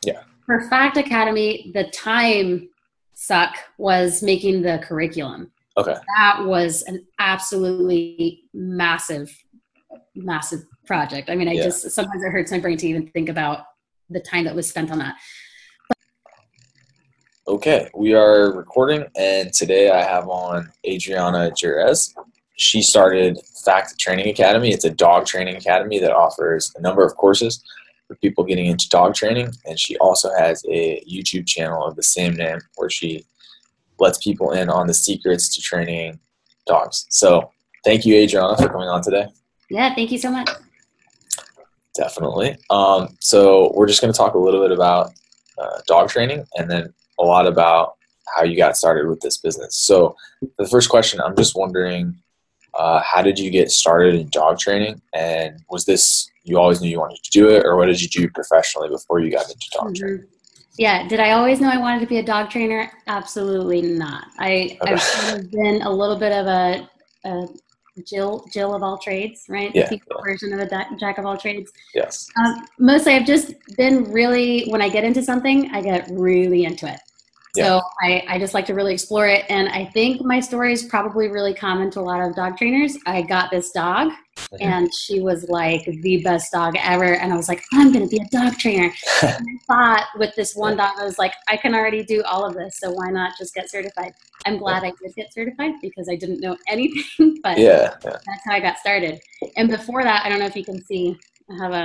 Yeah. For Fact Academy, the time suck was making the curriculum. Okay. That was an absolutely massive, massive project. I mean, I Yeah. just, sometimes it hurts my brain to even think about the time that was spent on that. Okay, we are recording, and today I have on Adriana Jerez. She started Fact Training Academy. It's a dog training academy that offers a number of courses for people getting into dog training, and she also has a YouTube channel of the same name where she lets people in on the secrets to training dogs. So thank you, Adriana, for coming on today. Yeah, thank you so much. Definitely. So we're just going to talk a little bit about dog training, and then a lot about how you got started with this business. So the first question, I'm just wondering, how did you get started in dog training? And was this, you always knew you wanted to do it, or what did you do professionally before you got into dog training? Yeah. Did I always know I wanted to be a dog trainer? Absolutely not. I've kind of been a little bit of a Jill of all trades, right? The Yeah. female version of a jack of all trades. Yes. Mostly I've just been really, when I get into something, I get really into it. Yeah. So I just like to really explore it. And I think my story is probably really common to a lot of dog trainers. I got this dog and she was like the best dog ever. And I was like, I'm going to be a dog trainer. And I thought with this one dog, I was like, I can already do all of this. So why not just get certified? I'm glad I did get certified because I didn't know anything, but that's how I got started. And before that, I don't know if you can see, I have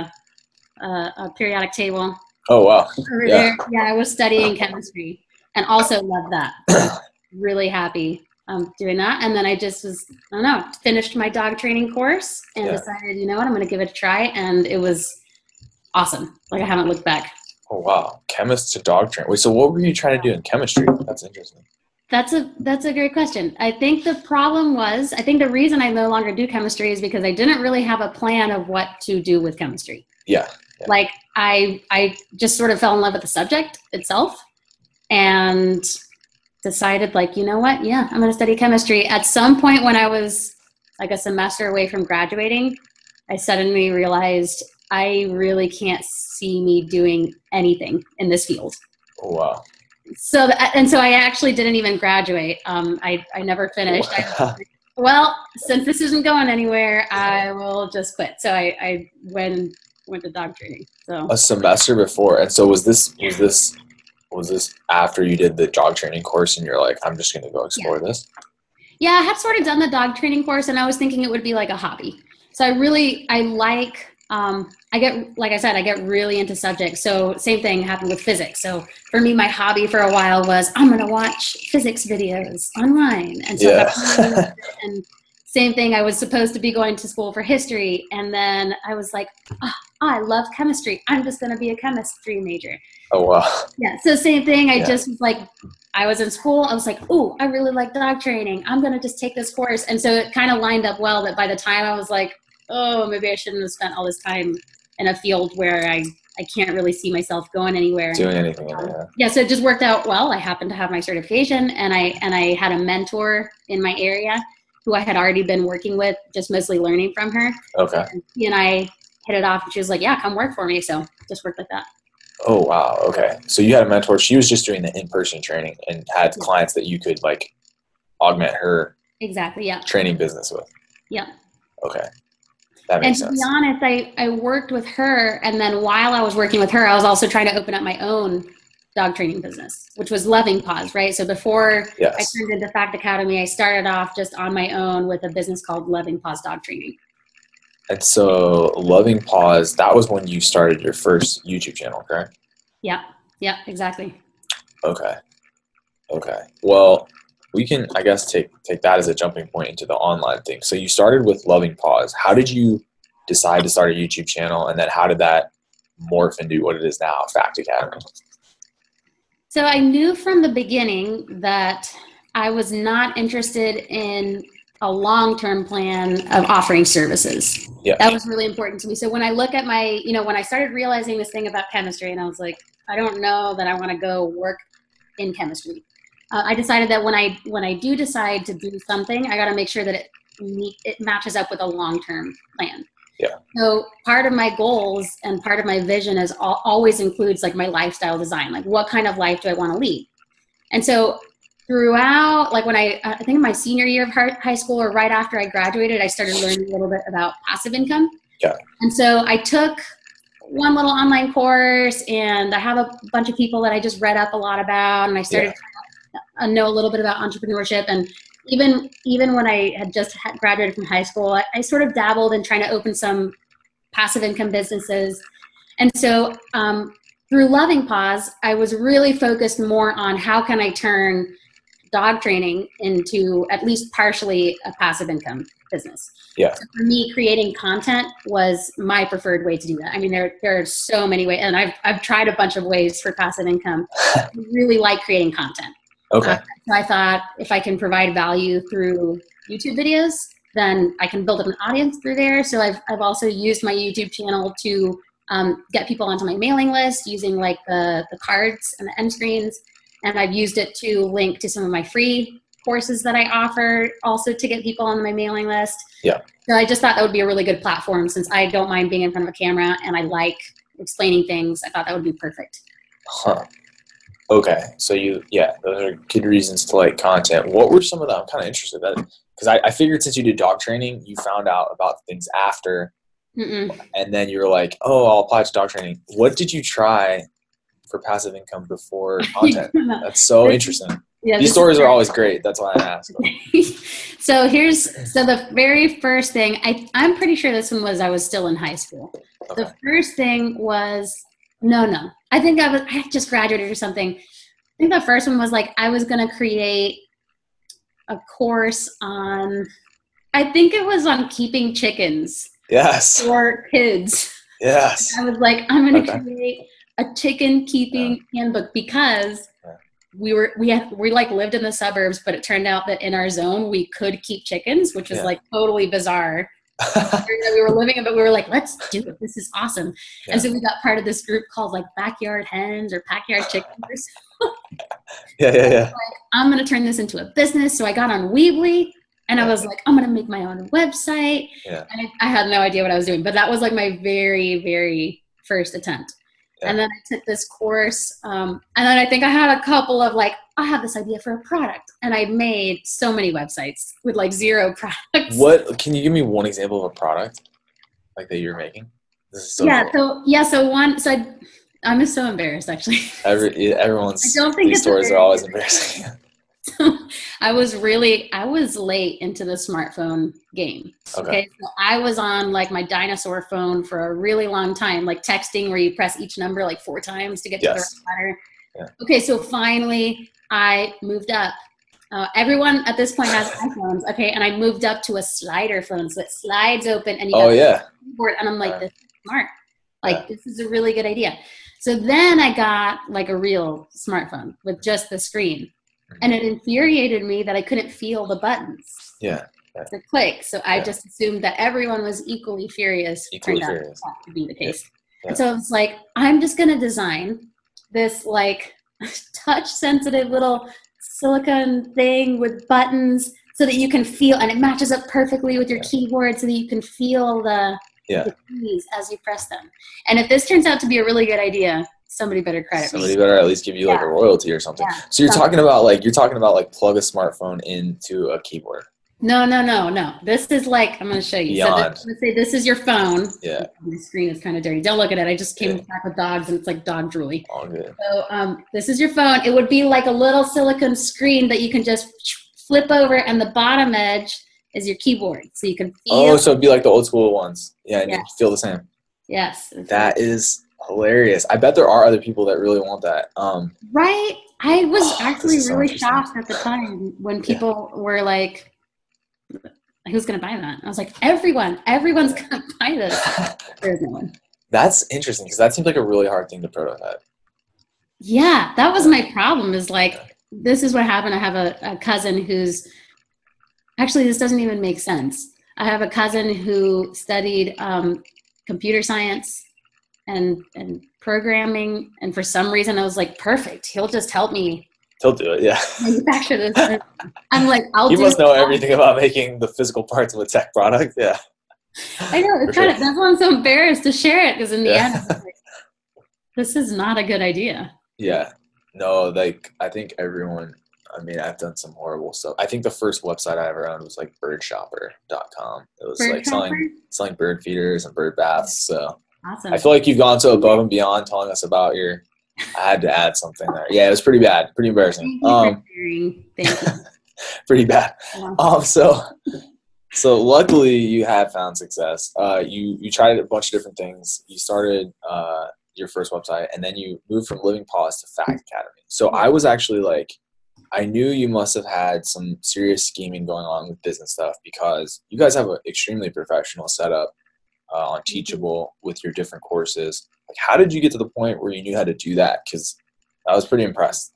a periodic table. Oh, wow. Over there. Yeah, I was studying chemistry and also loved that. Really happy doing that. And then I just was, I don't know, finished my dog training course and decided, you know what, I'm going to give it a try. And it was awesome. Like I haven't looked back. Oh, wow. Chemist to dog trainer. Wait, so what were you trying to do in chemistry? That's interesting. That's a great question. I think the problem was, I think the reason I no longer do chemistry is because I didn't really have a plan of what to do with chemistry. Yeah. Like I just sort of fell in love with the subject itself and decided like, you know what? Yeah, I'm going to study chemistry. At some point when I was like a semester away from graduating, I suddenly realized I really can't see me doing anything in this field. Oh, wow. So I actually didn't even graduate. I never finished. Well, since this isn't going anywhere, I will just quit. So I went to dog training. So a semester before. And so was this after you did the dog training course and you're like, I'm just going to go explore this? Yeah, I had sort of done the dog training course and I was thinking it would be like a hobby. So I get, like I said, I get really into subjects. So same thing happened with physics. So for me, my hobby for a while was I'm going to watch physics videos online. And so and same thing, I was supposed to be going to school for history. And then I was like, oh, I love chemistry. I'm just going to be a chemistry major. Oh, wow. Yeah. So same thing. I just was like, I was in school. I was like, oh, I really like dog training. I'm going to just take this course. And so it kind of lined up well that by the time I was like, oh, maybe I shouldn't have spent all this time in a field where I can't really see myself going anywhere. Doing anything. So it just worked out well. I happened to have my certification and I had a mentor in my area who I had already been working with, just mostly learning from her. Okay. And she and I hit it off and she was like, yeah, come work for me. So just worked like that. Oh, wow. Okay. So you had a mentor. She was just doing the in-person training and had clients that you could like augment her training business with. Yeah. Okay. That makes sense. And to be honest, I worked with her. And then while I was working with her, I was also trying to open up my own dog training business, which was Loving Paws, right? So before I turned into Fact Academy, I started off just on my own with a business called Loving Paws Dog Training. And so Loving Paws, that was when you started your first YouTube channel, correct? Yeah, exactly. Okay. Well, we can, I guess, take that as a jumping point into the online thing. So you started with Loving Paws. How did you decide to start a YouTube channel, and then how did that morph into what it is now, Fact Academy? So I knew from the beginning that I was not interested in a long-term plan of offering services. Yeah. That was really important to me. So when I look at my, when I started realizing this thing about chemistry, and I was like, I don't know that I want to go work in chemistry. I decided that when I do decide to do something, I got to make sure that it matches up with a long-term plan. Yeah. So part of my goals and part of my vision is always includes like my lifestyle design. Like what kind of life do I want to lead? And so throughout, like when I think my senior year of high school or right after I graduated, I started learning a little bit about passive income. Yeah. And so I took one little online course, and I have a bunch of people that I just read up a lot about, and I started to know a little bit about entrepreneurship. And even when I had just graduated from high school, I sort of dabbled in trying to open some passive income businesses. And so through Loving Paws, I was really focused more on how can I turn dog training into at least partially a passive income business. Yeah. So for me, creating content was my preferred way to do that. I mean, there are so many ways, and I've tried a bunch of ways for passive income. I really like creating content. Okay. So I thought if I can provide value through YouTube videos, then I can build up an audience through there. So I've also used my YouTube channel to get people onto my mailing list using like the cards and the end screens. And I've used it to link to some of my free courses that I offer also to get people on my mailing list. Yeah. So I just thought that would be a really good platform since I don't mind being in front of a camera and I like explaining things. I thought that would be perfect. Huh. Okay. So those are good reasons to like content. What were some of them? I'm kind of interested in that because I figured since you did dog training, you found out about things after. Mm-mm. And then you're like, oh, I'll apply to dog training. What did you try for passive income before content? That's so interesting. Yeah, these stories are always great. That's why I asked. So the very first thing, I'm pretty sure this one was I was still in high school. Okay. The first thing was, no. I think I had just graduated or something. I think the first one was like, I was going to create a course on, I think it was on keeping chickens. Yes. For kids. Yes. I was like, I'm going to create a chicken keeping handbook because we like lived in the suburbs, but it turned out that in our zone we could keep chickens, which was like totally bizarre. We were living in, but we were like, let's do it. This is awesome. Yeah. And so we got part of this group called like Backyard Hens or Backyard Chickens. Yeah. Like, I'm going to turn this into a business. So I got on Weebly. And I was like, I'm going to make my own website. Yeah. And I had no idea what I was doing. But that was like my very, very first attempt. Yeah. And then I took this course. And then I think I had a couple of like, I have this idea for a product. And I made so many websites with like 0 products. What? Can you give me one example of a product like that you're making? This is so cool. I'm so embarrassed actually. Everyone's these stories are always embarrassing. I was late into the smartphone game. Okay. So I was on like my dinosaur phone for a really long time, like texting where you press each number like 4 times to get to the right letter. Yeah. Okay. So finally I moved up. Everyone at this point has iPhones. Okay. And I moved up to a slider phone. So it slides open and you got the keyboard. And I'm like, this is smart. Like this is a really good idea. So then I got like a real smartphone with just the screen. And it infuriated me that I couldn't feel the buttons. Yeah. To click. So I just assumed that everyone was equally furious. Turned out to be the case. Yeah. And so I was like, I'm just going to design this like touch sensitive little silicone thing with buttons so that you can feel, and it matches up perfectly with your keyboard so that you can feel the keys as you press them. And if this turns out to be a really good idea, somebody better credit me. Somebody better at least give you like a royalty or something. Yeah. So you're talking about like plug a smartphone into a keyboard. No. This is like, I'm going to show you. Beyond. So let's say this is your phone. Yeah. The screen is kind of dirty. Don't look at it. I just came back with dogs and it's like dog drooly. All good. So this is your phone. It would be like a little silicone screen that you can just flip over, and the bottom edge is your keyboard. So you can feel. Oh, so it'd be like the old school ones. Yeah, and you feel the same. Yes. That is hilarious. I bet there are other people that really want that. Right? I was actually really shocked at the time when people were like, who's going to buy that? I was like, everyone's going to buy this. There's no one. That's interesting because that seems like a really hard thing to prototype. Yeah, that was my problem is like, this is what happened. I have a cousin who's, actually, this doesn't even make sense. I have a cousin who studied computer science and programming, and for some reason I was like, perfect, he'll just help me. He'll do it, yeah. Manufacture this. I'm like, You must know everything about making the physical parts of a tech product, yeah. I know, For it's kind sure. of, that's why I'm so embarrassed to share it, because in the end, Yeah. this is not a good idea. Yeah. No, like I think everyone, I mean, I've done some horrible stuff. I think the first website I ever owned was like birdshopper.com. It was Bird like shopper? selling bird feeders and bird baths. So I Awesome. feel like you've gone so above and beyond telling us about your, I had to add something there. Yeah, it was pretty bad, pretty embarrassing. Thank you for sharing. Thank you. Pretty bad. Yeah. So luckily you had found success. You tried a bunch of different things. You started your first website, and then you moved from Living Paws to Fact Academy. So Yeah. I was actually like, I knew you must have had some serious scheming going on with business stuff, because you guys have an extremely professional setup on Teachable with your different courses. Like, how did you get to the point where you knew how to do that? Because I was pretty impressed.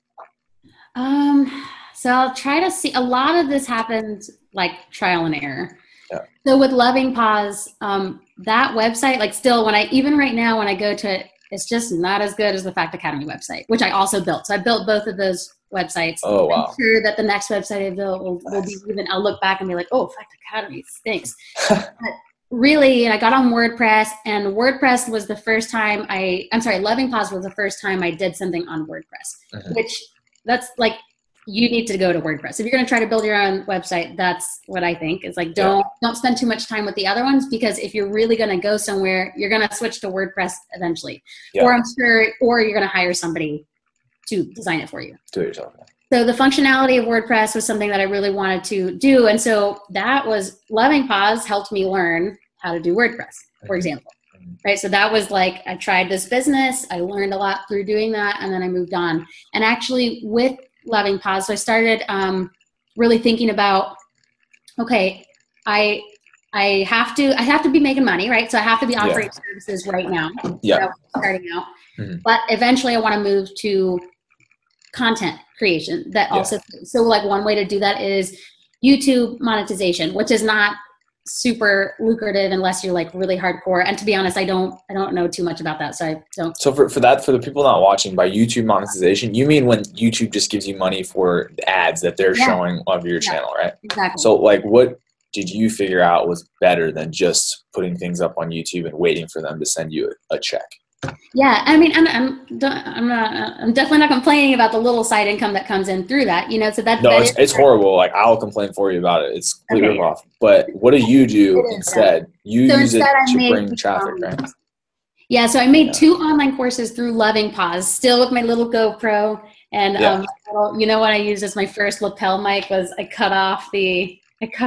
So I'll try to see, a lot of this happens like trial and error. Yeah. So with Loving Paws, that website, like still when I, even right now when I go to it, it's just not as good as the Fact Academy website, which I also built. So I built both of those websites. Oh I'm wow. sure that the next website I build will be Nice. even, I'll look back and be like, oh, Fact Academy stinks. But really, and I got on WordPress, and WordPress was the first time I'm sorry, Loving Paws was the first time I did something on WordPress, Mhm. which that's like, you need to go to WordPress. If you're going to try to build your own website, that's what I think is like, Yeah. don't spend too much time with the other ones, because if you're really going to go somewhere, you're going to switch to WordPress eventually, Yeah. or I'm sure, or you're going to hire somebody to design it for you. Do it yourself. So the functionality of WordPress was something that I really wanted to do. And so that was, Loving Paws helped me learn how to do WordPress, for example. Right. So that was like, I tried this business, I learned a lot through doing that, and then I moved on. And actually with Loving Paws, so I started really thinking about, okay, I have to be making money, right? So I have to be offering services right now. Yeah. Starting out. Mm-hmm. But eventually I want to move to content creation that also, so like one way to do that is YouTube monetization, which is not super lucrative unless you're like really hardcore. And to be honest, I don't know too much about that. So I don't. So for that, for the people not watching, by YouTube monetization, you mean when YouTube just gives you money for the ads that they're showing of your channel, right? Exactly. So like, what did you figure out was better than just putting things up on YouTube and waiting for them to send you a check? Yeah, I mean, I'm definitely not complaining about the little side income that comes in through that, you know. So that No, is it's horrible. Like, I'll complain for you about it. It's completely okay. off. But what do you do instead? You So use it instead, I to made bring traffic, right? Yeah, so I made 2 online courses through Loving Paws, still with my little GoPro, and you know what I used as my first lapel mic was I cut off the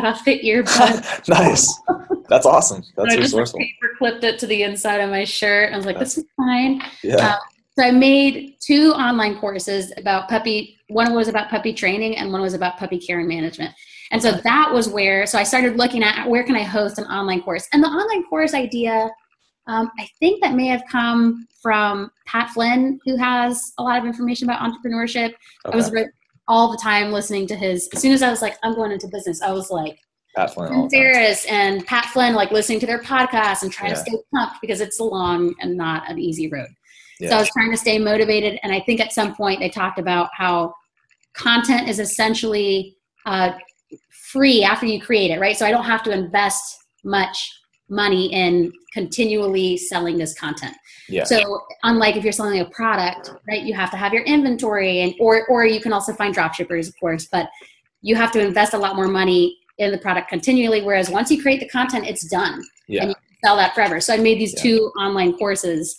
earbud. Nice. That's awesome. That's I just like, resourceful. paper clipped it to the inside of my shirt. I was like, this is fine. Yeah. So I made 2 online courses about puppy. One was about puppy training, and one was about puppy care and management. And so that was where, so I started looking at where can I host an online course. And the online course idea, I think that may have come from Pat Flynn, who has a lot of information about entrepreneurship. I was all the time listening to his, as soon as I was like, I'm going into business, I was like, Pat Flynn, Tim Ferriss and Pat Flynn, like listening to their podcasts and trying to stay pumped, because it's a long and not an easy road. So I was trying to stay motivated. And I think at some point they talked about how content is essentially free after you create it, right? So I don't have to invest much money in continually selling this content. Yeah. So unlike if you're selling a product, right, you have to have your inventory, and or you can also find drop shippers, of course, but you have to invest a lot more money in the product continually. Whereas once you create the content, it's done. Yeah. And you can sell that forever. So I made these 2 online courses.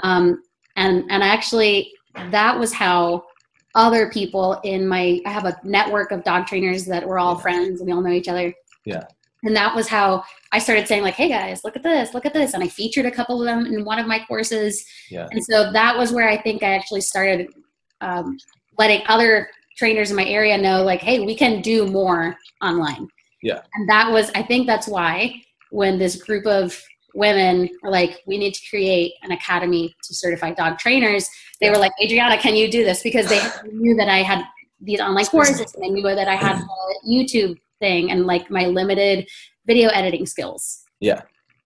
And actually that was how other people in I have a network of dog trainers that we're all friends and we all know each other. Yeah. And that was how I started saying like, hey guys, look at this. And I featured a couple of them in one of my courses. Yeah. And so that was where I think I actually started letting other trainers in my area know like, hey, we can do more online. Yeah. And that was, I think that's why when this group of women were like, we need to create an academy to certify dog trainers, they were like, Adriana, can you do this? Because they knew that I had these online courses, and they knew that I had a YouTube thing and like my limited video editing skills. Yeah.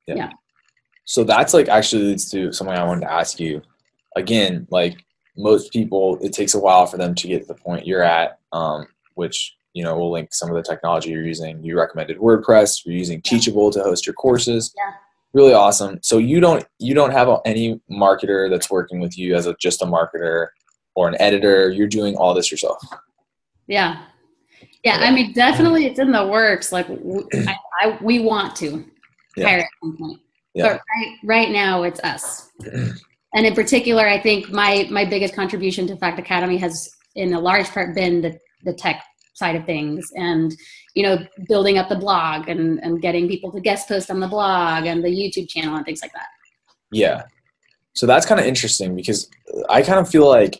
So that's like actually leads to something I wanted to ask you. Again, like most people, it takes a while for them to get to the point you're at, which we'll link some of the technology you're using. You recommended WordPress. You're using Teachable to host your courses. Yeah. Really awesome. So you don't have any marketer that's working with you as just a marketer or an editor. You're doing all this yourself. Yeah. Yeah. Okay. I mean, definitely it's in the works. Like we want to hire at some point, but right now it's us. And in particular, I think my biggest contribution to Fact Academy has in a large part been the tech side of things, and building up the blog and getting people to guest post on the blog and the YouTube channel and things like that. Yeah. So that's kind of interesting because I kind of feel like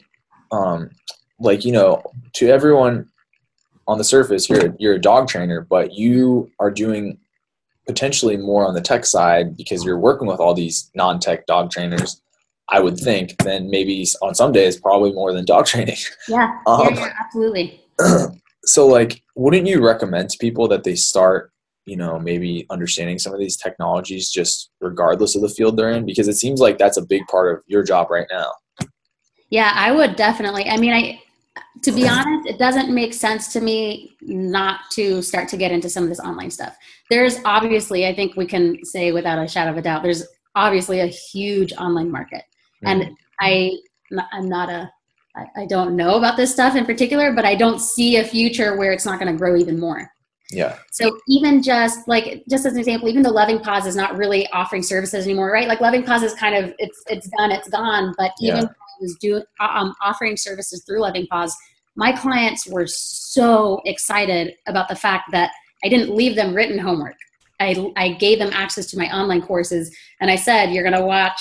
to everyone on the surface, you're a dog trainer, but you are doing potentially more on the tech side because you're working with all these non-tech dog trainers, I would think, then maybe on some days probably more than dog training. Yeah, absolutely. So like, wouldn't you recommend to people that they start, maybe understanding some of these technologies just regardless of the field they're in? Because it seems like that's a big part of your job right now. Yeah, I would definitely. I mean, to be honest, it doesn't make sense to me not to start to get into some of this online stuff. There's obviously, I think we can say without a shadow of a doubt, there's obviously a huge online market. And I don't know about this stuff in particular, but I don't see a future where it's not going to grow even more. Yeah. So even just as an example, even though Loving Paws is not really offering services anymore, right? Like Loving Paws is kind of, it's done, it's gone. But even when I was offering services through Loving Paws, my clients were so excited about the fact that I didn't leave them written homework. I gave them access to my online courses, and I said, you're going to watch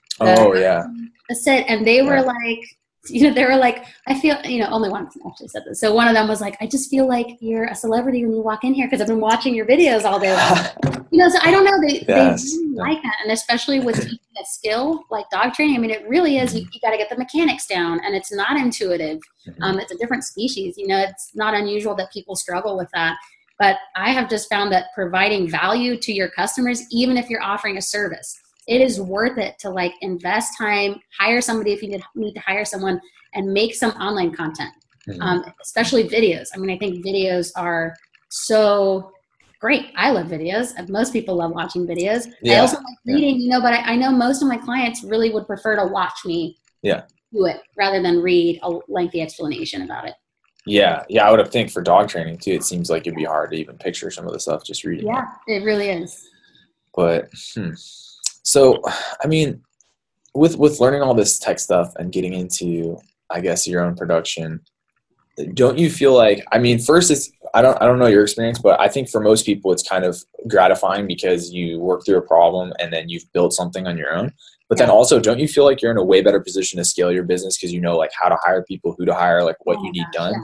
that's it. And they were like, I feel, only one actually said this. So one of them was like, I just feel like you're a celebrity when you walk in here because I've been watching your videos all day long. So I don't know, they really like that. And especially with teaching a skill like dog training, I mean, it really is, you got to get the mechanics down, and it's not intuitive. It's a different species. It's not unusual that people struggle with that. But I have just found that providing value to your customers, even if you're offering a service, it is worth it to invest time, hire somebody if you need to hire someone, and make some online content, especially videos. I mean, I think videos are so great. I love videos. Most people love watching videos. I also like reading, but I know most of my clients really would prefer to watch me do it rather than read a lengthy explanation about it. Yeah. I would have think for dog training too, it seems like it'd be hard to even picture some of the stuff just reading. Yeah, it really is. But so, I mean, with learning all this tech stuff and getting into, I guess, your own production, don't you feel like, I mean, first it's, I don't know your experience, but I think for most people it's kind of gratifying because you work through a problem and then you've built something on your own. But then also, don't you feel like you're in a way better position to scale your business because you know how to hire people, who to hire, what you need done?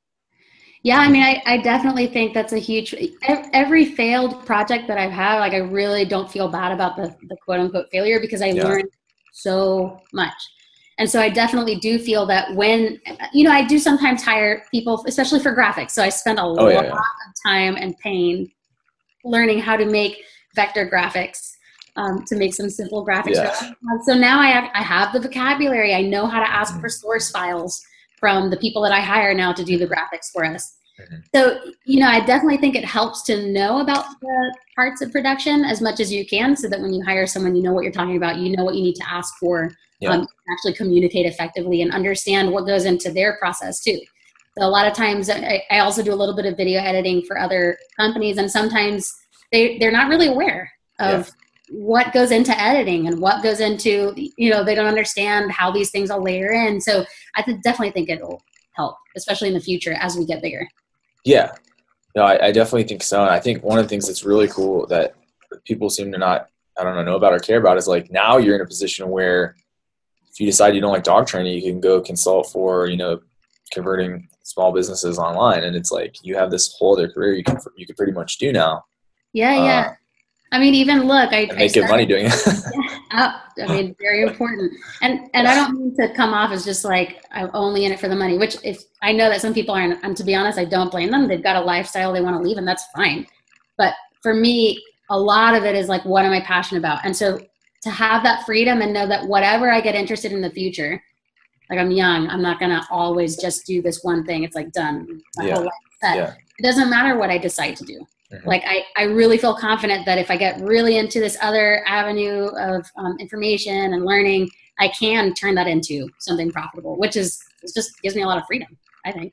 Yeah, I mean, I definitely think that's a huge, every failed project that I've had, I really don't feel bad about the quote unquote failure because I learned so much. And so I definitely do feel that when, I do sometimes hire people, especially for graphics. So I spend a lot of time and pain learning how to make vector graphics, to make some simple graphics. So now I have the vocabulary. I know how to ask for source files from the people that I hire now to do the graphics for us. So, I definitely think it helps to know about the parts of production as much as you can so that when you hire someone, you know what you're talking about, you know what you need to ask for, actually communicate effectively and understand what goes into their process too. So a lot of times I also do a little bit of video editing for other companies, and sometimes they're not really aware of what goes into editing and what goes into, they don't understand how these things all layer in. So I definitely think it'll help, especially in the future as we get bigger. Yeah. No, I definitely think so. And I think one of the things that's really cool that people seem to not, know about or care about is now you're in a position where if you decide you don't like dog training, you can go consult for, converting small businesses online. And it's you have this whole other career you could pretty much do now. Yeah. I mean, even look, I make good money doing it. I mean, very important. And I don't mean to come off as just I'm only in it for the money, which if I know that some people aren't, and to be honest, I don't blame them. They've got a lifestyle they want to leave, and that's fine. But for me, a lot of it is what am I passionate about? And so to have that freedom and know that whatever I get interested in the future, I'm young, I'm not going to always just do this one thing. It's done. My whole life that Yeah. it doesn't matter what I decide to do. Mhm. Like I really feel confident that if I get really into this other avenue of information and learning, I can turn that into something profitable, which is, it just gives me a lot of freedom, I think.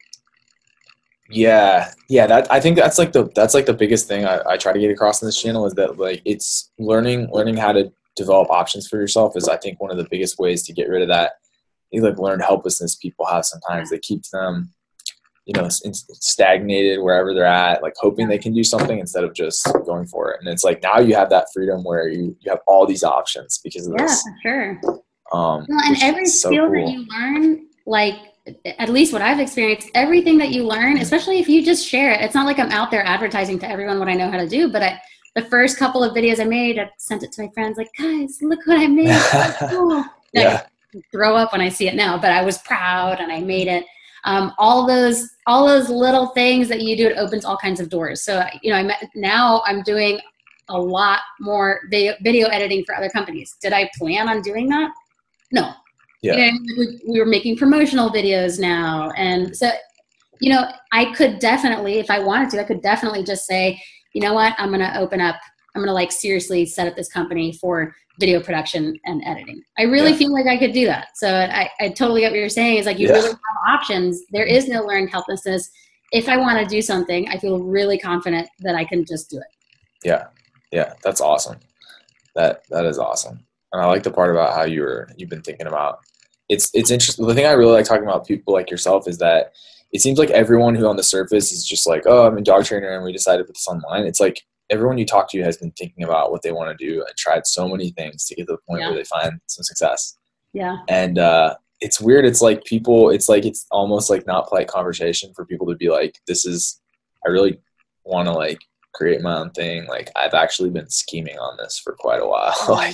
Yeah, that I think that's like the biggest thing I try to get across in this channel is that like it's learning how to develop options for yourself is I think one of the biggest ways to get rid of that like learned helplessness people have sometimes that keeps them stagnated wherever they're at, like hoping they can do something instead of just going for it. And it's like now you have that freedom where you have all these options because of this. For sure. Well, and every skill that you learn, like at least what I've experienced, everything that you learn, especially if you just share it, it's not like I'm out there advertising to everyone what I know how to do, but the first couple of videos I made, I sent it to my friends like, guys, look what I made. Cool. Yeah. I throw up when I see it now, but I was proud and I made it. All those little things that you do, it opens all kinds of doors. So, now I'm doing a lot more video editing for other companies. Did I plan on doing that? No. Yeah. We were making promotional videos now. And so, I could definitely, if I wanted to, I could definitely just say, you know what, I'm going to like seriously set up this company for video production and editing. I really feel like I could do that. So I totally get what you're saying. Is like you really have options. There is no learned helplessness. If I want to do something, I feel really confident that I can just do it. Yeah, that's awesome. That is awesome. And I like the part about how you've been thinking about. It's interesting. The thing I really like talking about people like yourself is that it seems like everyone who on the surface is just like, oh, I'm a dog trainer and we decided to put this online. It's like everyone you talk to has been thinking about what they want to do and tried so many things to get to the point where they find some success. Yeah. And it's weird. It's like it's almost like not polite conversation for people to be like, I really want to like create my own thing. Like I've actually been scheming on this for quite a while. Like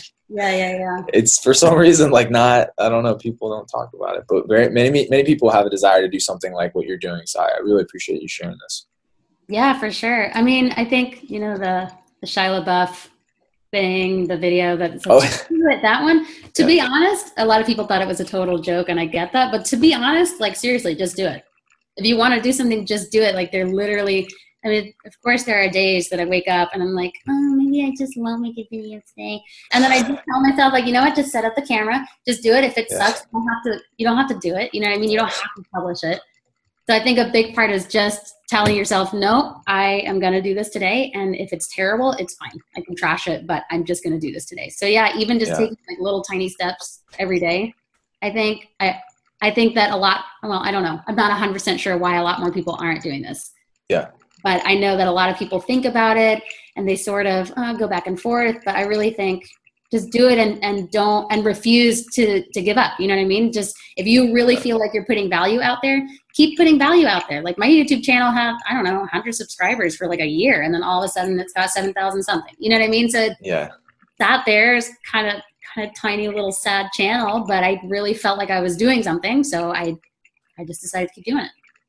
it's for some reason like not, I don't know, people don't talk about it, but many people have a desire to do something like what you're doing. So I really appreciate you sharing this. Yeah, for sure. I mean, I think, the Shia LaBeouf thing, the video that that one, to be honest, a lot of people thought it was a total joke and I get that, but to be honest, like seriously, just do it. If you want to do something, just do it. Like they're literally, I mean, of course there are days that I wake up and I'm like, oh, maybe I just won't make a video today. And then I just tell myself like, you know what, just set up the camera, just do it. If it sucks, you don't have to do it. You know what I mean? You don't have to publish it. So I think a big part is just telling yourself, no, I am going to do this today. And if it's terrible, it's fine. I can trash it, but I'm just going to do this today. So yeah, even just taking like little tiny steps every day. I think that a lot, well, I don't know. I'm not 100% sure why a lot more people aren't doing this. Yeah. But I know that a lot of people think about it and they sort of go back and forth. But I really think just do it and refuse to give up. You know what I mean? Just if you really feel like you're putting value out there, keep putting value out there. Like my YouTube channel had, I don't know, 100 subscribers for like a year. And then all of a sudden it's got 7,000 something. You know what I mean? So that there's kind of tiny little sad channel, but I really felt like I was doing something. So I just decided to keep doing it.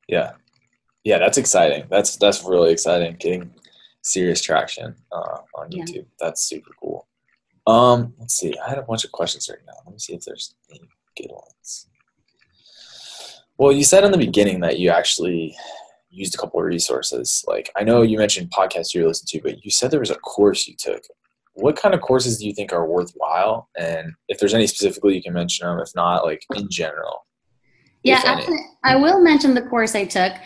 Yeah, that's exciting. That's really exciting. Getting serious traction on YouTube. That's super cool. Let's see. I had a bunch of questions right now. Let me see if there's any good ones. Well, you said in the beginning that you actually used a couple of resources. Like I know you mentioned podcasts you listen to, but you said there was a course you took. What kind of courses do you think are worthwhile? And if there's any specifically, you can mention them. If not, like in general. Yeah, actually, I will mention the course I took.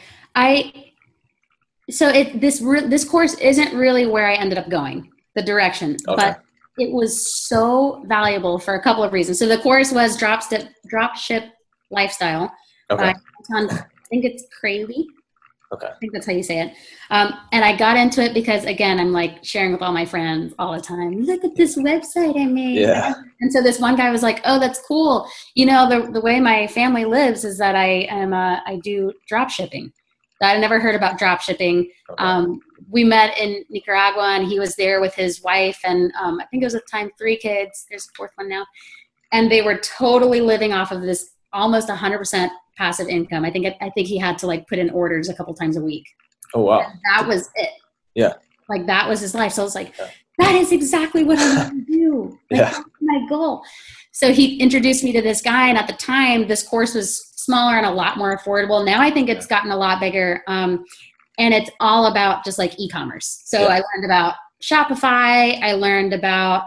This course isn't really where I ended up going, the direction, but it was so valuable for a couple of reasons. So the course was Dropship Lifestyle by Anton, I think it's Kraly. I think that's how you say it. And I got into it because, again, I'm like sharing with all my friends all the time. Look at this website I made. Yeah. And so this one guy was like, oh, that's cool. The way my family lives is that I do drop shipping. I never heard about drop shipping. We met in Nicaragua and he was there with his wife and I think it was at the time 3 kids. There's a 4th one now. And they were totally living off of this almost 100% passive income. I think he had to like put in orders a couple times a week. Oh, wow. And that was it. Yeah. Like that was his life. So I was like, that is exactly what I want to do. Like, that's my goal. So he introduced me to this guy. And at the time, this course was smaller and a lot more affordable. Now I think it's gotten a lot bigger. and it's all about just like e-commerce. So I learned about Shopify. I learned about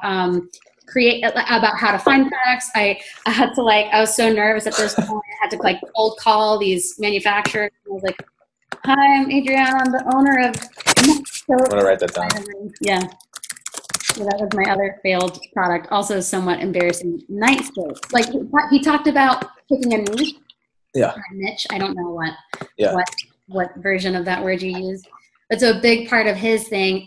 about how to find products. I had to I was so nervous at this point. I had to cold call these manufacturers. I was like, "Hi, I'm Adriana. I'm the owner of." I'm gonna write that down. Yeah. So that was my other failed product. Also, somewhat embarrassing. Nightscapes. He talked about picking a niche. Yeah. Or a niche. I don't know what version of that word you use. But so a big part of his thing,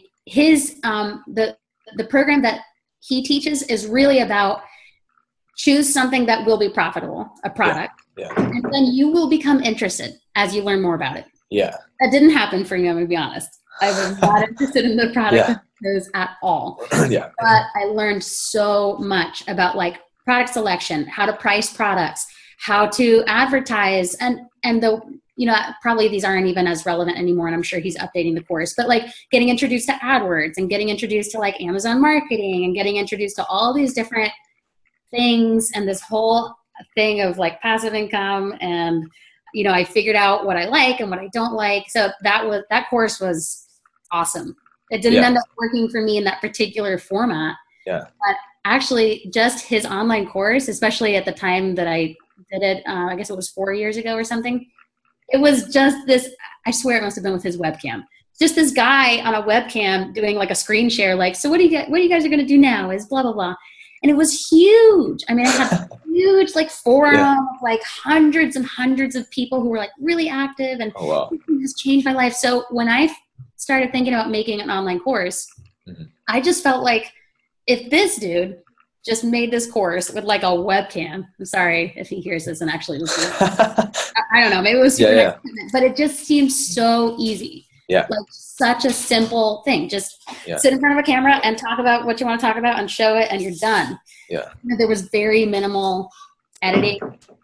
the program that he teaches is really about choose something that will be profitable, a product, and then you will become interested as you learn more about it. Yeah. That didn't happen for me, I'm going to be honest. I was not interested in the product at all. Yeah. But I learned so much about product selection, how to price products, how to advertise, and probably these aren't even as relevant anymore, and I'm sure he's updating the course, but getting introduced to AdWords and getting introduced to Amazon marketing and getting introduced to all these different things and this whole thing of passive income. And I figured out what I like and what I don't like. So that course was awesome. It didn't end up working for me in that particular format. Yeah. But actually just his online course, especially at the time that I did it, I guess it was 4 years ago or something. It was just this, I swear it must have been with his webcam. Just this guy on a webcam doing a screen share, so what you guys are going to do now is blah, blah, blah. And it was huge. I mean, I had a huge forum of hundreds and hundreds of people who were really active, and this changed my life. So when I started thinking about making an online course, I just felt if this dude just made this course with a webcam. I'm sorry if he hears this and actually listens. I don't know. Maybe it was super nice, but it just seems so easy. Yeah. Such a simple thing. Just sit in front of a camera and talk about what you want to talk about and show it, and you're done. Yeah. There was very minimal editing.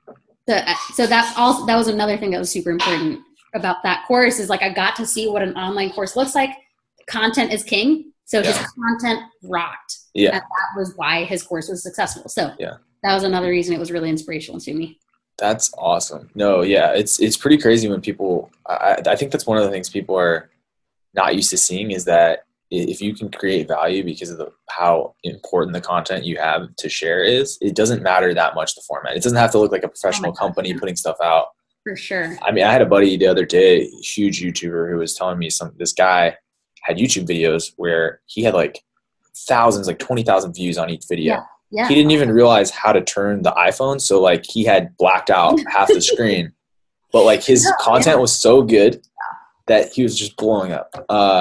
So that was another thing that was super important about that course is I got to see what an online course looks like. Content is king. So his content rocked. Yeah. And that was why his course was successful. So that was another reason it was really inspirational to me. That's awesome. No, yeah, it's pretty crazy when people, I think that's one of the things people are not used to seeing is that if you can create value because of how important the content you have to share is, it doesn't matter that much the format. It doesn't have to look like a professional company putting stuff out. For sure. I mean, I had a buddy the other day, a huge YouTuber, who was telling me this guy had YouTube videos where he had thousands, 20,000 views on each video. Yeah. Yeah. He didn't even realize how to turn the iPhone. So he had blacked out half the screen, but his content was so good that he was just blowing up.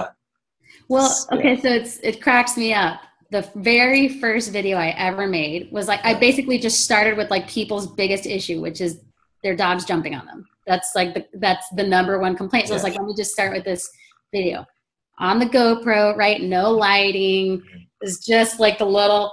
Okay. So it cracks me up. The very first video I ever made was I basically just started with people's biggest issue, which is their dogs jumping on them. That's that's the number one complaint. So I was let me just start with this video on the GoPro, right? No lighting. It's just the little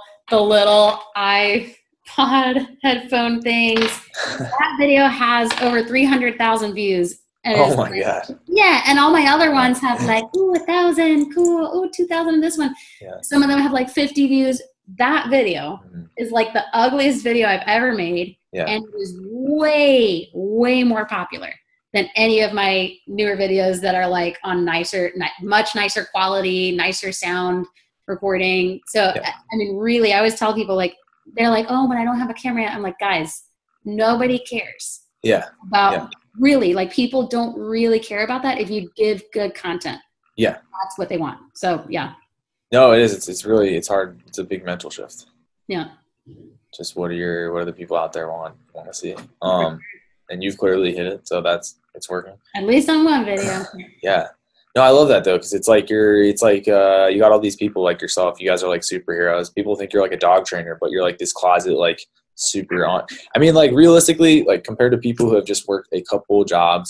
iPod headphone things. That video has over 300,000 views. And oh my God. Yeah. And all my other ones have 1,000, cool. 2,000 this one. Yeah. Some of them have 50 views. That video is the ugliest video I've ever made. Yeah. And it was way, way more popular than any of my newer videos that are on much nicer quality, nicer sound recording. So, I mean, really, I always tell people they're oh, but I don't have a camera yet. I'm guys, nobody cares. Yeah. About really, people don't really care about that if you give good content. Yeah. That's what they want. So, yeah. No, it is. It's hard. It's a big mental shift. Yeah. Just what are the people out there want to see? And you've clearly hit it. So it's working. At least on one video. Yeah. No, I love that though, because you got all these people like yourself. You guys are superheroes. People think you're a dog trainer, but you're this closet super on. I mean, realistically, compared to people who have just worked a couple jobs,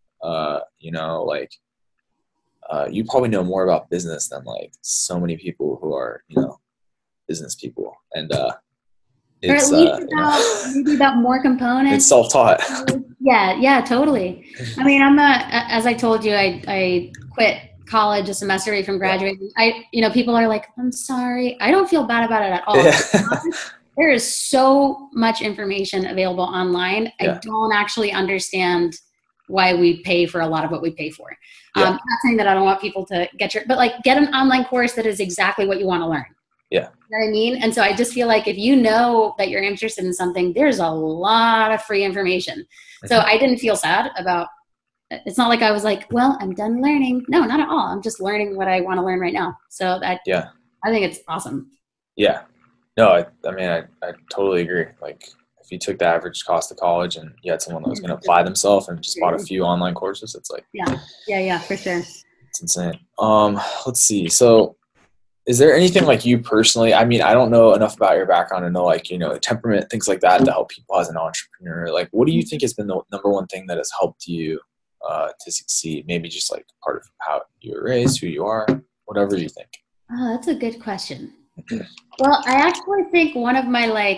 you probably know more about business than so many people who are business people, and it's or at least maybe about more components. It's self-taught. Yeah, totally. I mean, I'm not, as I told you, I quit college a semester away from graduating. People are I'm sorry. I don't feel bad about it at all. Yeah. There is so much information available online. I don't actually understand why we pay for a lot of what we pay for. Yeah. Not saying that I don't want people to but like get an online course that is exactly what you want to learn. Yeah. You know what I mean? And so I just feel like if you know that you're interested in something, there's a lot of free information. So I didn't feel sad about, it's not like I was like, well, I'm done learning. No, not at all. I'm just learning what I want to learn right now. So that, Yeah. I think it's awesome. Yeah. No, I mean, I totally agree. Like if you took the average cost of college and you had someone that was going to apply themselves and just bought a few online courses, it's like, yeah, for sure. It's insane. Let's see. So is there anything like you personally, I mean, I don't know enough about your background to know like, temperament, things like that to help people as an entrepreneur. Like, what do you think has been the number one thing that has helped you to succeed? Maybe just like part of how you were raised, who you are, whatever you think. Oh, that's a good question. Well, I actually think one of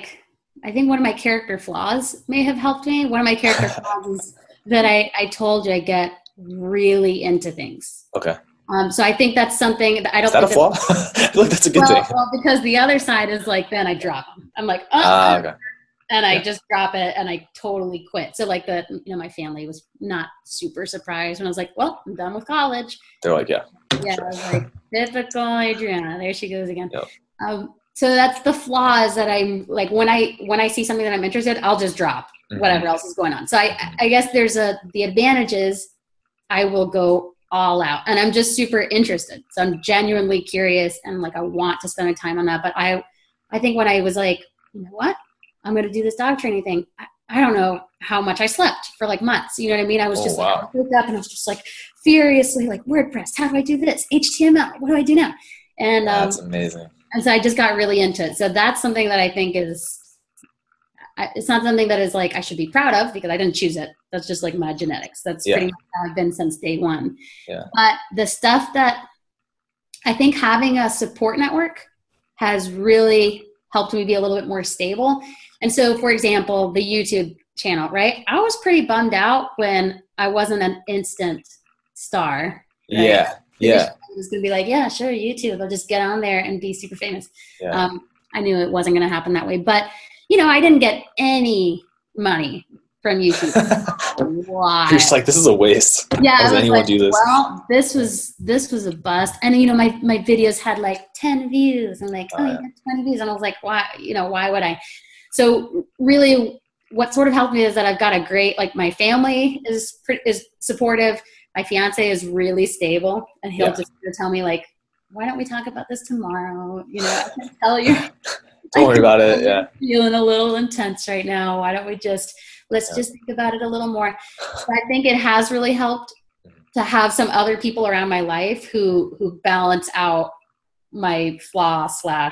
my character flaws may have helped me. One of my character flaws is that I told you I get really into things. Okay. So I think that's something that I don't. Is that a flaw? I feel like that's a good thing. Well, because the other side is like, then I drop them. I'm like, okay. And I just drop it and I totally quit. So like my family was not super surprised when I was like, well, I'm done with college. They're like, yeah. Yeah, sure. I was like, typical Adriana. There she goes again. Yep. So that's the flaws that I'm like, when I see something that I'm interested, I'll just drop whatever else is going on. So I guess there's the advantage is I will go all out and I'm just super interested. So I'm genuinely curious and like, I want to spend my time on that. But I think when I was like, you know what, I'm going to do this dog training thing. I don't know how much I slept for like months. You know what I mean? I was like, I woke up and I was just like furiously like WordPress. How do I do this? HTML. What do I do now? And that's amazing. And so I just got really into it. So that's something that I think it's not something that is like I should be proud of because I didn't choose it. That's just like my genetics. That's pretty much how I've been since day one. Yeah. But the stuff that I think having a support network has really helped me be a little bit more stable. And so, for example, the YouTube channel, right? I was pretty bummed out when I wasn't an instant star. Right? Yeah. Yeah. I was going to be like, yeah, sure, YouTube. I'll just get on there and be super famous. Yeah. I knew it wasn't going to happen that way. But, I didn't get any money from YouTube. Why? You're just like, this is a waste. Yeah. How does anyone do this? Well, this was a bust. And, my videos had like 10 views. And like, you got 20 views. And I was like, why? Why would I? So really what sort of helped me is that I've got a great, like my family is supportive. My fiance is really stable and he'll just tell me like, why don't we talk about this tomorrow? I can tell you. Don't worry about it. Yeah. Feeling a little intense right now. Why don't we just think about it a little more? So I think it has really helped to have some other people around my life who balance out my flaw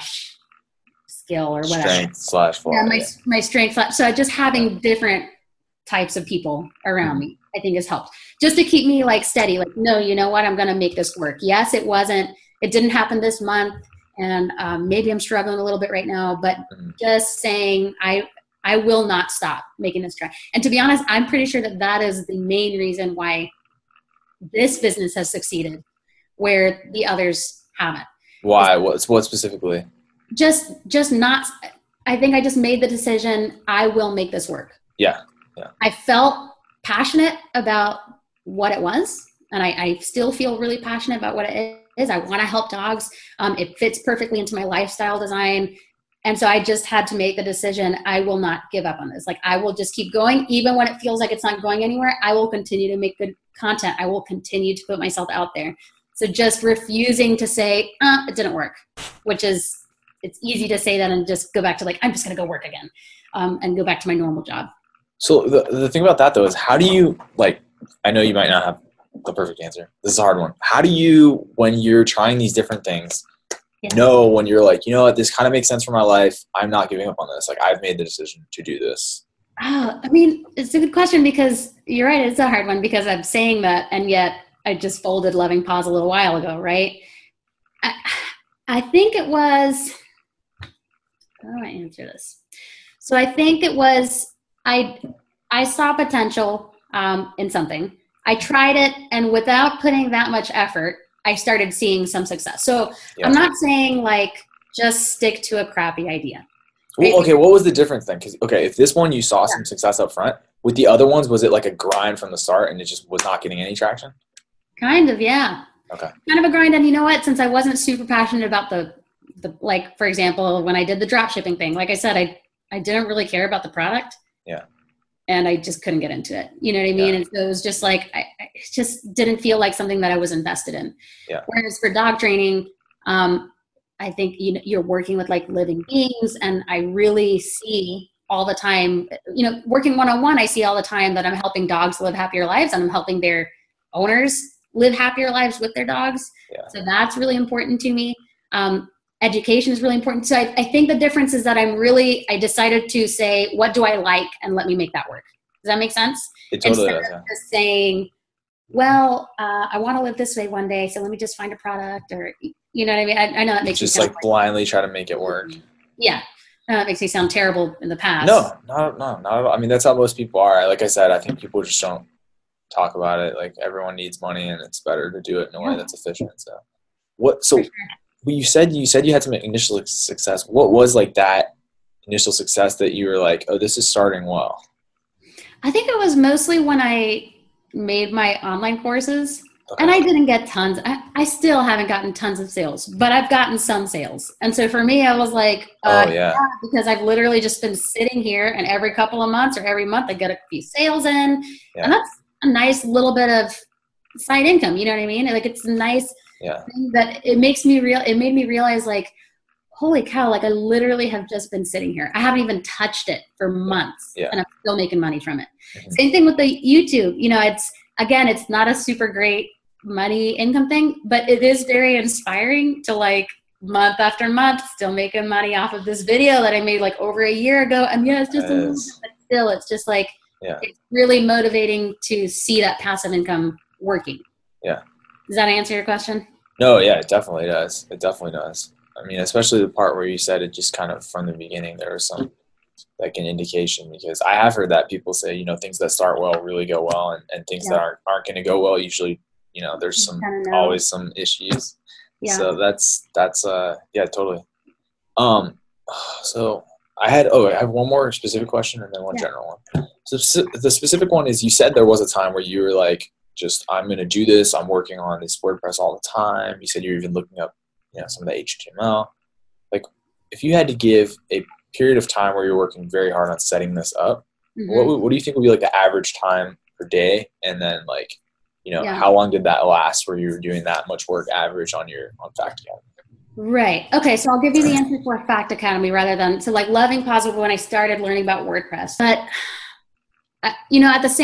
/ skill or whatever. Strength / flaw. Yeah, my strength. So just having different types of people around me, I think has helped just to keep me like steady. Like, no, you know what? I'm going to make this work. Yes, it didn't happen this month. And maybe I'm struggling a little bit right now, but just saying I will not stop making this try. And to be honest, I'm pretty sure that is the main reason why this business has succeeded where the others haven't. Why? What specifically? Just not, I think I just made the decision, I will make this work. Yeah. I felt passionate about what it was. And I still feel really passionate about what it is. I want to help dogs. It fits perfectly into my lifestyle design. And so I just had to make the decision, I will not give up on this. Like I will just keep going. Even when it feels like it's not going anywhere, I will continue to make good content. I will continue to put myself out there. So just refusing to say, it didn't work, which is, it's easy to say that and just go back to like, I'm just going to go work again and go back to my normal job. So the thing about that though is how do you like, I know you might not have the perfect answer. This is a hard one. How do you, when you're trying these different things, know when you're like, you know what, this kind of makes sense for my life. I'm not giving up on this. Like I've made the decision to do this. Oh, I mean, it's a good question because you're right. It's a hard one because I'm saying that and yet I just folded Loving Paws a little while ago, right? I think it was, how do I answer this? So I think it was, I saw potential in something. I tried it, and without putting that much effort, I started seeing some success. So I'm not saying like just stick to a crappy idea. Right? Well, okay, what was the difference then? Because if this one you saw some success up front, with the other ones, was it like a grind from the start and it just was not getting any traction? Kind of, yeah. Okay. Kind of a grind. And you know what? Since I wasn't super passionate about the like, for example, when I did the drop shipping thing, like I said, I didn't really care about the product. Yeah. And I just couldn't get into it. You know what I mean? Yeah. And so it was just like, I just didn't feel like something that I was invested in. Yeah. Whereas for dog training, I think, you know, you're working with like living beings, and I really see all the time, you know, working one-on-one, I see all the time that I'm helping dogs live happier lives, and I'm helping their owners live happier lives with their dogs. Yeah. So that's really important to me. Education is really important. So I think the difference is that I decided to say, what do I like? And let me make that work. Does that make sense? It totally Instead does. of just saying, well, I want to live this way one day, so let me just find a product, or, you know what I mean? I know that makes Just me sound like blindly try to make it work. Yeah. I know that makes me sound terrible in the past. No, not at all. I mean, that's how most people are. Like I said, I think people just don't talk about it. Like, everyone needs money, and it's better to do it in a way that's efficient. So you said you had some initial success. What was like that initial success that you were like, oh, this is starting well? I think it was mostly when I made my online courses. Okay. And I didn't get tons. I still haven't gotten tons of sales, but I've gotten some sales. And so for me, I was like, yeah, because I've literally just been sitting here, and every couple of months or every month I get a few sales in. Yeah. And that's a nice little bit of side income. You know what I mean? Like, it's a nice thing that it made me realize, like, holy cow, like, I literally have just been sitting here. I haven't even touched it for months, and I'm still making money from it. Mm-hmm. Same thing with the YouTube. You know, it's not a super great money income thing, but it is very inspiring to, like, month after month still making money off of this video that I made like over a year ago. And yeah, it's just a little bit, but still, it's just like, it's really motivating to see that passive income working. Yeah. Does that answer your question? No, yeah, it definitely does. It definitely does. I mean, especially the part where you said it just kind of from the beginning, there was some, like, an indication, because I have heard that people say, you know, things that start well really go well, and things that aren't going to go well usually, you know, there's always some issues. Yeah. So that's yeah, totally. So I have one more specific question and then one general one. So the specific one is, you said there was a time where you were like, I'm going to do this. I'm working on this WordPress all the time. You said you're even looking up, you know, some of the HTML. Like, if you had to give a period of time where you're working very hard on setting this up, what do you think would be like the average time per day? And then, like, you know, how long did that last where you were doing that much work average on Fact Academy? Right. Okay. So I'll give you the answer for Fact Academy rather than, so like Loving Positive when I started learning about WordPress. But, you know, I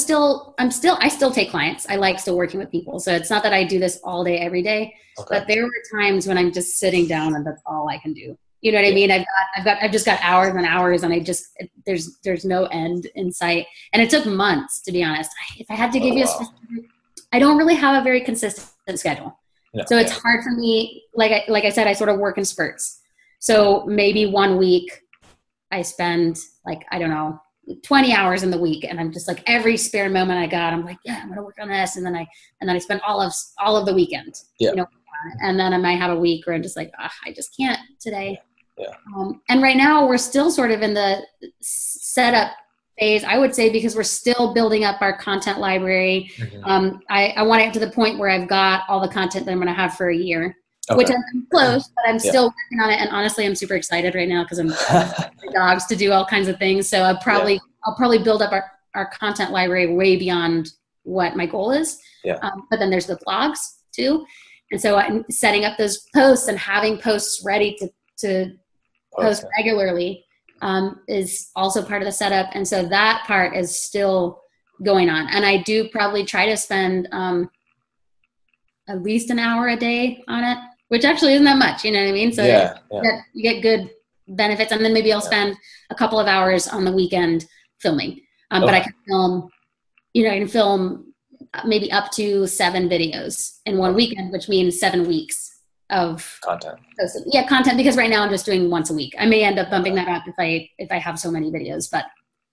still take clients. I like still working with people. So it's not that I do this all day, every day, but there were times when I'm just sitting down and that's all I can do. You know what I mean? I've just got hours and hours, and there's no end in sight. And it took months, to be honest. If I had to give you a specific, I don't really have a very consistent schedule. No, so it's hard for me. Like I said, I sort of work in spurts. So maybe 1 week I spend, like, I don't know, 20 hours in the week. And I'm just like, every spare moment I got, I'm like, yeah, I'm going to work on this. And then I spend all of the weekend, you know, and then I might have a week where I'm just like, I just can't today. Yeah. And right now we're still sort of in the setup phase, I would say, because we're still building up our content library. Mm-hmm. I want to get to the point where I've got all the content that I'm going to have for a year, which I'm close, but I'm still working on it. And honestly, I'm super excited right now because I'm dogs to do all kinds of things. So I'll probably build up our content library way beyond what my goal is. Yeah. But then there's the blogs too. And so I'm setting up those posts and having posts ready to post regularly is also part of the setup. And so that part is still going on. And I do probably try to spend at least an hour a day on it, which actually isn't that much, you know what I mean? So you get good benefits. And then maybe I'll spend a couple of hours on the weekend filming. But I can film, I can film maybe up to 7 videos in one weekend, which means 7 weeks of content. Content, because right now I'm just doing once a week. I may end up bumping that up if I have so many videos, but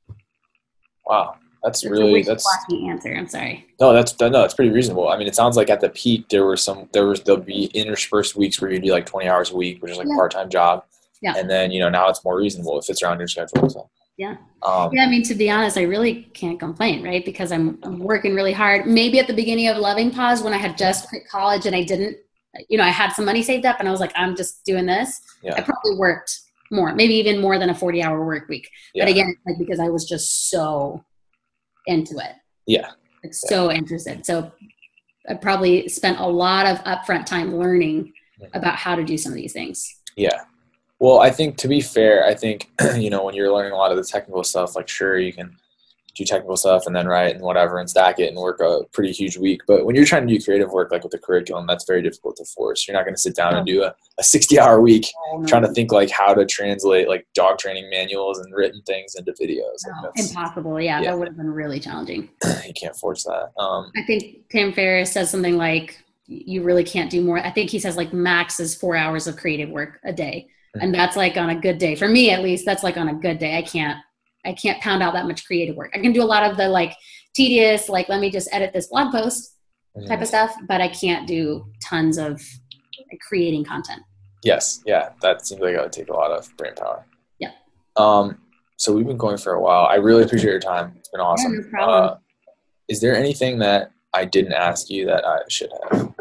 wow, that's the answer. I'm sorry. No, that's pretty reasonable. I mean, it sounds like at the peak there'll be interspersed weeks where you do like 20 hours a week, which is like a part-time job. Yeah. And then, now it's more reasonable. It fits around your schedule. So. Yeah. Um, Yeah. I mean, to be honest, I really can't complain, right? Because I'm working really hard. Maybe at the beginning of Loving Pause, when I had just quit college and I didn't, I had some money saved up and I was like, I'm just doing this. I yeah, probably worked more, maybe even more than a 40-hour work week. But yeah, again, it's like because I was just so into it, yeah, like yeah. so interested. So I probably spent a lot of upfront time learning Mhm. about how to do some of these things. Yeah. Well, I think to be fair, I think, when you're learning a lot of the technical stuff, like sure, you can do technical stuff and then write and whatever and stack it and work a pretty huge week. But when you're trying to do creative work, like with the curriculum, that's very difficult to force. You're not going to sit down and do a 60-hour week trying to think like how to translate like dog training manuals and written things into videos. Like Impossible. Yeah, yeah, that would have been really challenging. you can't force that. I think Tim Ferriss says something like, you really can't do more. I think he says like max is 4 hours of creative work a day. And that's like on a good day. For me, at least, that's like on a good day. I can't pound out that much creative work. I can do a lot of the like tedious, like let me just edit this blog post type of stuff, but I can't do tons of creating content. Yes. Yeah. That seems like it would take a lot of brain power. Yeah. So we've been going for a while. I really appreciate your time. It's been awesome. Yeah, no problem. Is there anything that I didn't ask you that I should have?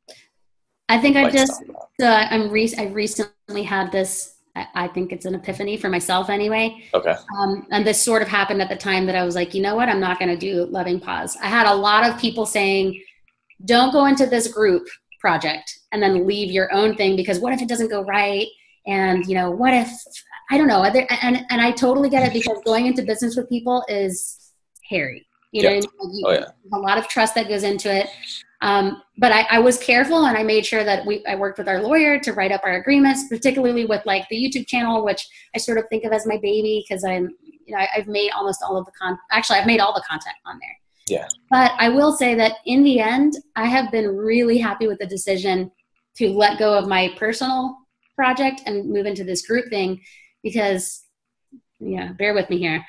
I think Like to talk about? I recently had this, I think it's an epiphany for myself anyway. Okay. And this sort of happened at the time that I was like, you know what, I'm not going to do Loving Pause. I had a lot of people saying, don't go into this group project and then leave your own thing, because what if it doesn't go right? And, what if, I don't know. And I totally get it, because going into business with people is hairy. You know what I mean? Oh, yeah. A lot of trust that goes into it. But I was careful, and I made sure that I worked with our lawyer to write up our agreements, particularly with like the YouTube channel, which I sort of think of as my baby, because I've made almost all of the I've made all the content on there. Yeah. But I will say that in the end, I have been really happy with the decision to let go of my personal project and move into this group thing, because, bear with me here.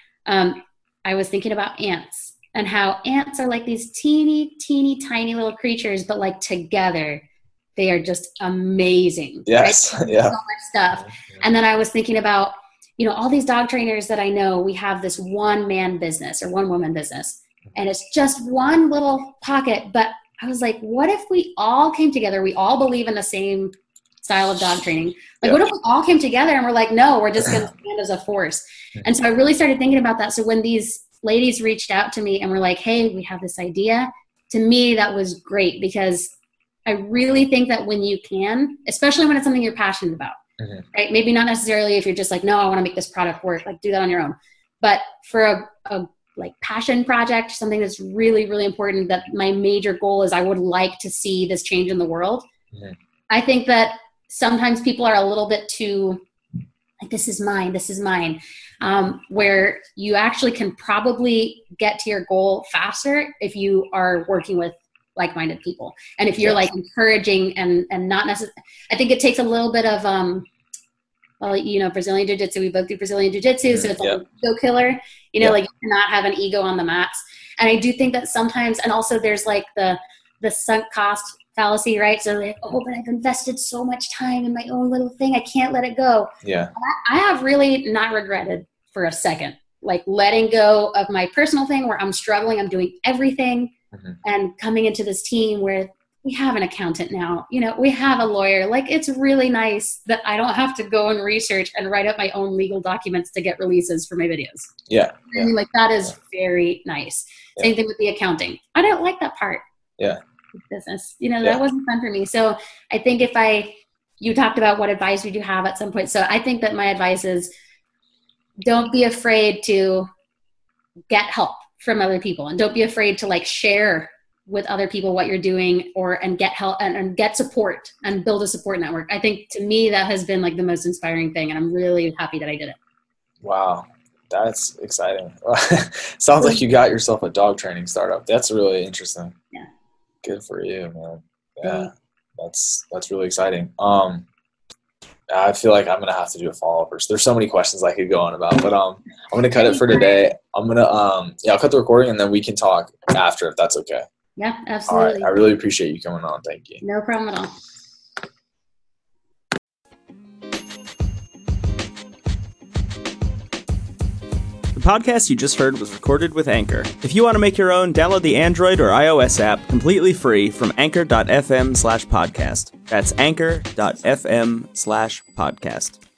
I was thinking about ants, and how ants are like these teeny, teeny, tiny little creatures, but like together, they are just amazing. Yes. Right? Yeah. So much stuff. And then I was thinking about, all these dog trainers that I know, we have this one-man business or one-woman business, and it's just one little pocket. But I was like, what if we all came together? We all believe in the same style of dog training. Like, what if we all came together and we're like, no, we're just going to stand as a force? And so I really started thinking about that. So when these ladies reached out to me and were like, hey, we have this idea, to me, that was great, because I really think that when you can, especially when it's something you're passionate about, right? Maybe not necessarily if you're just like, no, I want to make this product work, like do that on your own. But for a like passion project, something that's really, really important, that my major goal is I would like to see this change in the world. I think that sometimes people are a little bit too like, this is mine, where you actually can probably get to your goal faster if you are working with like-minded people. And if you're like encouraging and not necessarily, I think it takes a little bit of, Brazilian Jiu-Jitsu, we both do Brazilian Jiu-Jitsu. So it's like an ego killer, like you cannot have an ego on the mats. And I do think that sometimes, and also there's like the sunk cost fallacy, right? So like, oh, but I've invested so much time in my own little thing, I can't let it go. Yeah. I have really not regretted for a second, like letting go of my personal thing where I'm struggling, I'm doing everything, and coming into this team where we have an accountant now, we have a lawyer. Like, it's really nice that I don't have to go and research and write up my own legal documents to get releases for my videos. Yeah. I mean, like, that is very nice. Same thing with the accounting. I didn't like that part. Yeah. Business, that wasn't fun for me. So I think you talked about what advice would you have at some point. So I think that my advice is, don't be afraid to get help from other people, and don't be afraid to like share with other people what you're doing, and get help and get support and build a support network. I think to me that has been like the most inspiring thing, and I'm really happy that I did it. Wow. That's exciting. Sounds like you got yourself a dog training startup. That's really interesting. Yeah. Good for you, man. Yeah. That's really exciting. I feel like I'm gonna have to do a follow-up. There's so many questions I could go on about, but I'm gonna cut it for today. I'm gonna I'll cut the recording and then we can talk after, if that's okay. Yeah, absolutely. All right. I really appreciate you coming on. Thank you. No problem at all. The podcast you just heard was recorded with Anchor. If you want to make your own, download the Android or iOS app completely free from anchor.fm/podcast. That's anchor.fm/podcast.